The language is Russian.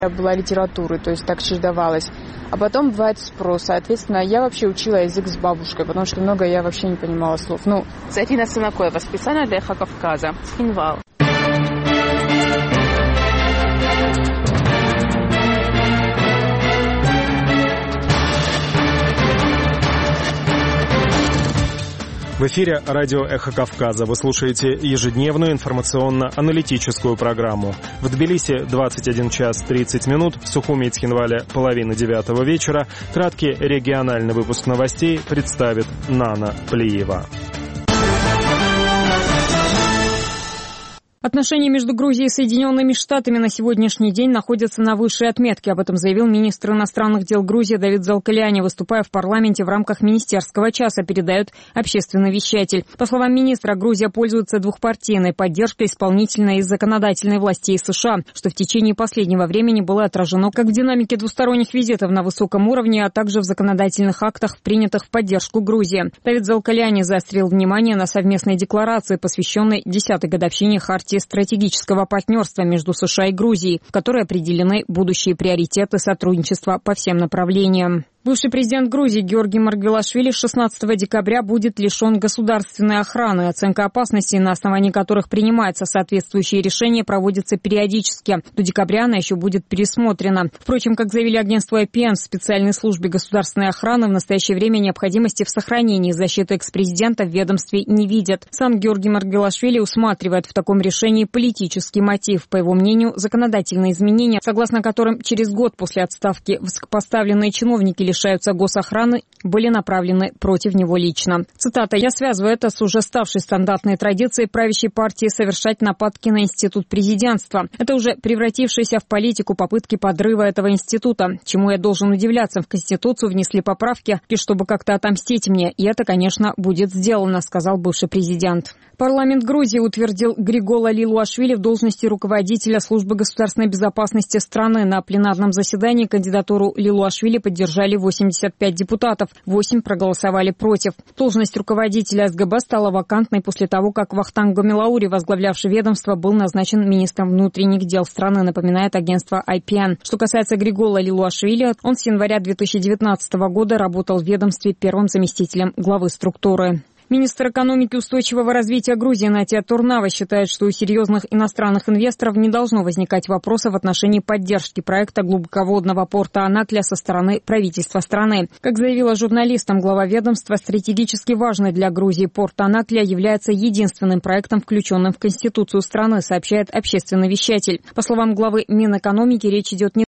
была литературы, то есть так чередовалось. А потом бывает спрос. Соответственно, я вообще учила язык с бабушкой, потому что много я вообще не понимала слов. Зарина Сунакоева, специально для Эхо Кавказа. Хинвал. В эфире радио «Эхо Кавказа». Вы слушаете ежедневную информационно-аналитическую программу. В Тбилиси 21 час 30 минут, в Сухуми и Цхинвале 8:30 вечера. Краткий региональный выпуск новостей представит Нана Плиева. Отношения между Грузией и Соединенными Штатами на сегодняшний день находятся на высшей отметке. Об этом заявил министр иностранных дел Грузии Давид Залкаляни, выступая в парламенте в рамках министерского часа, передает общественный вещатель. По словам министра, Грузия пользуется двухпартийной поддержкой исполнительной и законодательной властей США, что в течение последнего времени было отражено как в динамике двусторонних визитов на высоком уровне, а также в законодательных актах, принятых в поддержку Грузии. Давид Залкаляни заострил внимание на совместной декларации, посвященной 10-й годовщине Хартии стратегического партнерства между США и Грузией, в которой определены будущие приоритеты сотрудничества по всем направлениям. Бывший президент Грузии Георгий Маргвелашвили 16 декабря будет лишен государственной охраны. Оценка опасности, на основании которых принимаются соответствующие решения, проводится периодически. До декабря она еще будет пересмотрена. Впрочем, как заявили агентство IPN, в специальной службе государственной охраны в настоящее время необходимости в сохранении защиты экс-президента в ведомстве не видят. Сам Георгий Маргвелашвили усматривает в таком решении политический мотив. По его мнению, законодательные изменения, согласно которым через год после отставки высокопоставленные чиновники лишаются госохраны, были направлены против него лично. Цитата: «Я связываю это с уже ставшей стандартной традицией правящей партии совершать нападки на институт президентства. Это уже превратившиеся в политику попытки подрыва этого института. Чему я должен удивляться? В Конституцию внесли поправки, и чтобы как-то отомстить мне. И это, конечно, будет сделано», сказал бывший президент. Парламент Грузии утвердил Григола Лилуашвили в должности руководителя службы государственной безопасности страны. На пленарном заседании кандидатуру Лилуашвили поддержали 85 депутатов, 8 проголосовали против. Должность руководителя СГБ стала вакантной после того, как Вахтанг Гамилаури, возглавлявший ведомство, был назначен министром внутренних дел страны, напоминает агентство IPN. Что касается Григола Лилуашвили, он с января 2019 года работал в ведомстве первым заместителем главы структуры. Министр экономики и устойчивого развития Грузии Натия Турнава считает, что у серьезных иностранных инвесторов не должно возникать вопросов в отношении поддержки проекта глубоководного порта Анакля со стороны правительства страны. Как заявила журналистам глава ведомства, стратегически важный для Грузии порт Анакля является единственным проектом, включенным в Конституцию страны, сообщает общественный вещатель. По словам главы Минэкономики, речь идет не